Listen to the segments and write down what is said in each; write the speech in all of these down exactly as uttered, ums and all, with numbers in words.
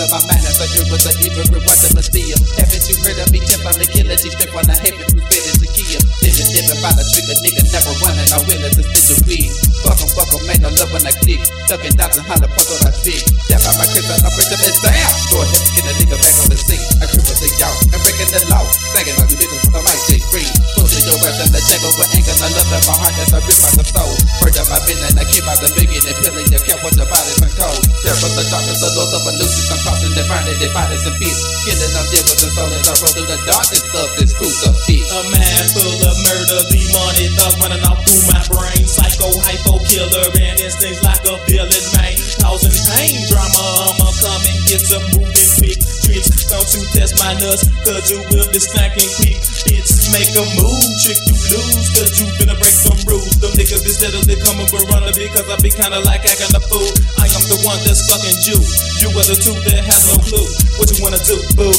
of my mind as I drew with the evil reward of the steal. Haven't you heard of me? Tip on the killer, she strip on the heavy who's better to kill. Living, living by the trigger, nigga never running. I will to stitch a wig. Fuck em, fuck em, ain't no love when I click. Ducking dots and holler, point on my stick. Step out my crib and I bring them down. Go ahead, get a nigga back on the scene. I cripple the y'all, I'm breaking the law. Thinking all you bitches with a mic take free. Pull to your ass in the chamber with anger, no love in my heart as I rip out the soul. Heard of my business, I keep out the million and pilling your cap with your bodies and cold. Terror the darkness, the lords of illusions, I'm tossing and burning their bodies and bits. Killing them dead with the soul as I roll through the darkness of this crucifix. A man full of murder, demonic thoughts running off through my brain. Psycho, hypo, killer, and instincts like a villain, man. Causing pain, drama, I'ma come and get to moving quick. Tricks, don't you test my nuts, cause you will be snacking quick. Bitch, make a move, trick you lose, cause you finna break some rules. Them niggas be steadily coming for running because I be kinda like acting a fool. I am the one that's fucking you. You are the two that have no clue. What you wanna do, boo?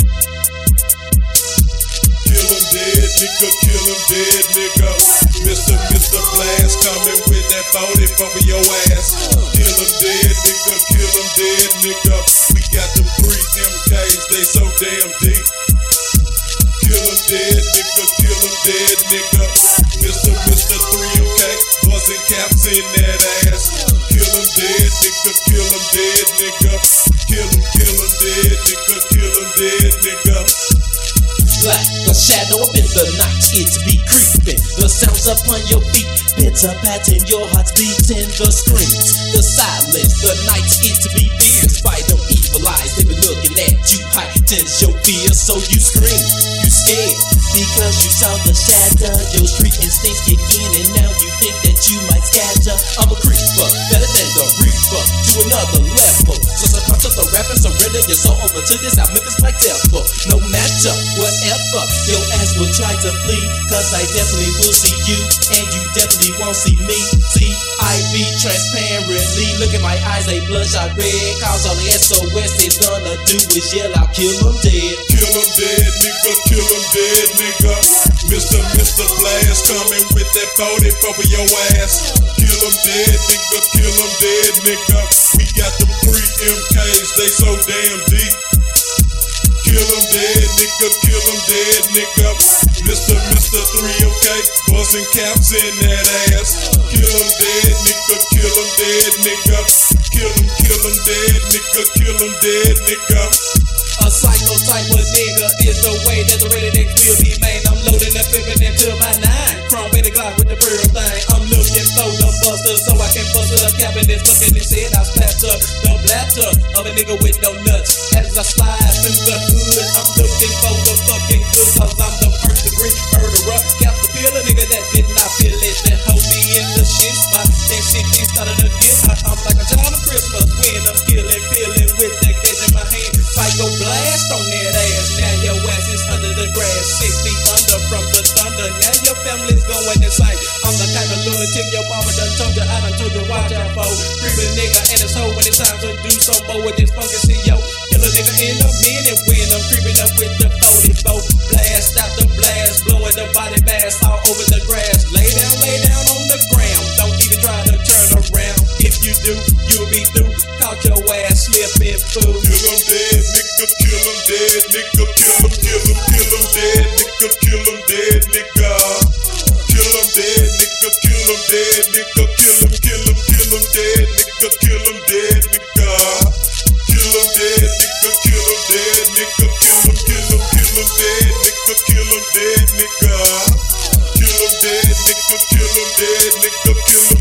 Kill him dead, nigga, kill him dead, nigga. Mister Mister Blast coming with that forty for your ass. Kill him dead, nigga, kill him dead, nigga. We got them three M Ks, they so damn deep. Kill him dead, nigga, kill him dead, nigga. Mister Mister three M K, busting caps in that ass. Kill him dead, nigga, kill him dead, nigga. Kill him, kill him dead, nigga, kill him dead, nigga. Like a shadow up in the night, it be creeping. The sounds upon your feet, bitter patting your heart's beating. The screams, the silence, the night, it be fierce. By them evil eyes, they be looking at you, heightens your fear. So you scream, you scared, because you saw the shadow. Your street instincts kick in, and now you think that you might scatter. I'm a creeper, better than the reaper, to another level. So succumb to the rap and surrender your soul over to this out Memphis like devil. No matter whatever, your ass will try to flee, cause I definitely will see you, and you definitely won't see me. See, I be transparently, look at my eyes, they bloodshot red, cause all the S O S is gonna do is yell out, kill them dead. Kill him dead, nigga, kill him dead, nigga. Mister Mister Blast coming with that forty for your ass. Kill him dead, nigga, kill him dead, nigga. We got them three M Ks, they so damn deep. Kill him dead, nigga, kill him dead, nigga. Mister Mister three M K, busting caps in that ass. Kill him dead, nigga, kill him dead, nigga. Kill him, kill him dead, nigga, kill him dead, nigga. A psycho type of nigga is the way that the rated X will be made. I'm loading and flipping into my nine. Chrome baby Glock with the pearl thing. I'm looking for the buster so I can bust it up, capping this fucking this head. I splatter the blatter of a nigga with no nuts. As I slide through the hood, I'm looking for the fucking good, cause I'm the first degree murderer. Cap the pill, a nigga that did not feel it, that hold me in the shit spot. That shit is starting to get hot. I'm like a child of Christmas when I'm killing, feeling with that catch in my hand. Psycho blast on that ass. Now your ass is under the grass, six feet under from the thunder. Now your family's going insane. I'm the kind of lunatic your mama done told you. I done told you watch out for. Creeping nigga and it's hoe when it's time to do some more with this funky C E O. Kill a nigga in a minute when I'm creeping up with the forty-four. Blast out the blast, blowing the body bass all over the grass. Lay down, lay down on the ground. Don't even try to turn around. If you do, you'll be through. Caught your ass slipping, fool. Kill him dead, nigga, kill him dead, nigga, kill him, kill him, kill him dead, nigga, kill him dead, nigga. Kill him dead, nigga, kill him dead, nigga, kill him, kill him, kill him dead, nigga, kill him dead, nigga. Kill him dead, nigga, kill him dead, nigga, kill him, kill him, kill him dead, nigga, kill him dead, nigga. Kill him dead, nigga, kill him dead, nigga, kill him.